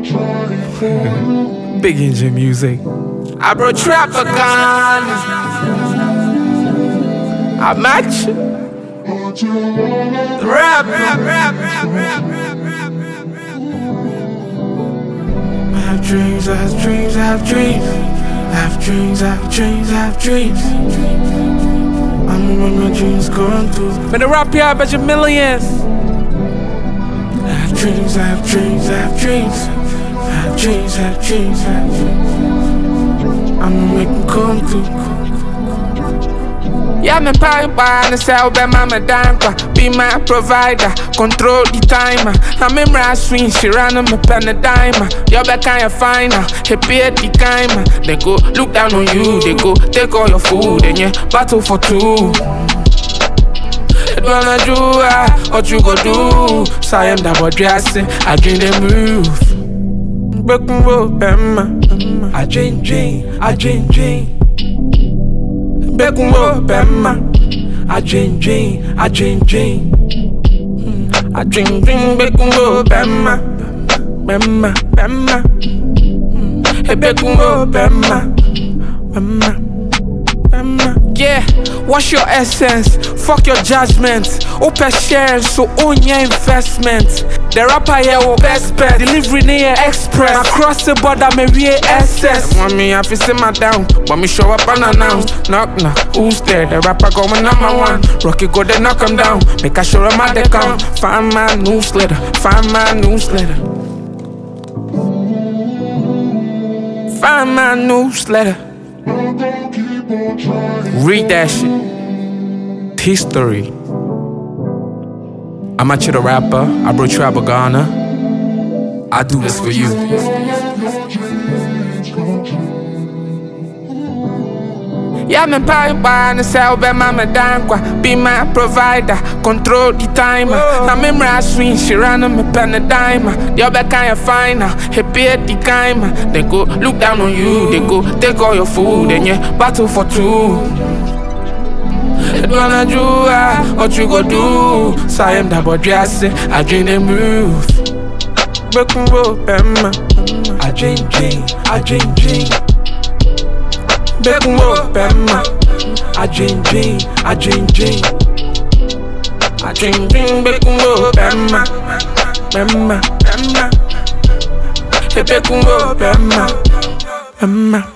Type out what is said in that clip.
Big engine music. I brought trapper gun. I match. Rap. I have dreams, I have dreams, I have dreams. I have dreams, I have dreams, I have dreams. I'm when my dreams come true. When I rap here, I bet you millions. I have dreams, I have dreams, I have dreams. I have dreams, I have dreams, I have dreams. I'ma make them come true. Yeah, me pay by the cell, be mama danka. Be my provider, control the timer. I'm in my swing, she ran on my pen a dimer. You're back kind of finer, he paid the timer. They go look down on you, they go take all your food, and yeah, battle for two. Wanna do what you go do? So I am that boy dressing, I dream they move. Broken road, Bema. I dream, I dream. Broken road, Bema. I dream, I dream. I dream, broken road, Bema. Hey, broken road, Bema. Yeah, what's your essence? Fuck your judgment. Open shares, so own your investment. The rapper here will best bet. Delivery near express. Across the border, me real SS. Want me have to sit my down, but me show up unannounced. Knock, who's there? The rapper going #1. Rocky go then knock him down. Make a show him at the count. Find my newsletter. Find my newsletter. Find my newsletter. Read that shit. History. I'm a chill rapper. I brought Trapper Ghana. I do this for you. Yeah, me pay by the cell, be mama dankwa. Be my provider, control the timer. I'm in my swing, she ran on my pen a dimer. You're back kind of finer, he paid the timer. They go look down on you, they go take all your food, and yeah, battle for two. They wanna do what you go do. So I am that boy dressing, I dream they move. Broken road, Bema. I dream, I dream. Broken road, Bema. I dream, I dream. I dream, broken road, Bema. Hey, broken road, Bema.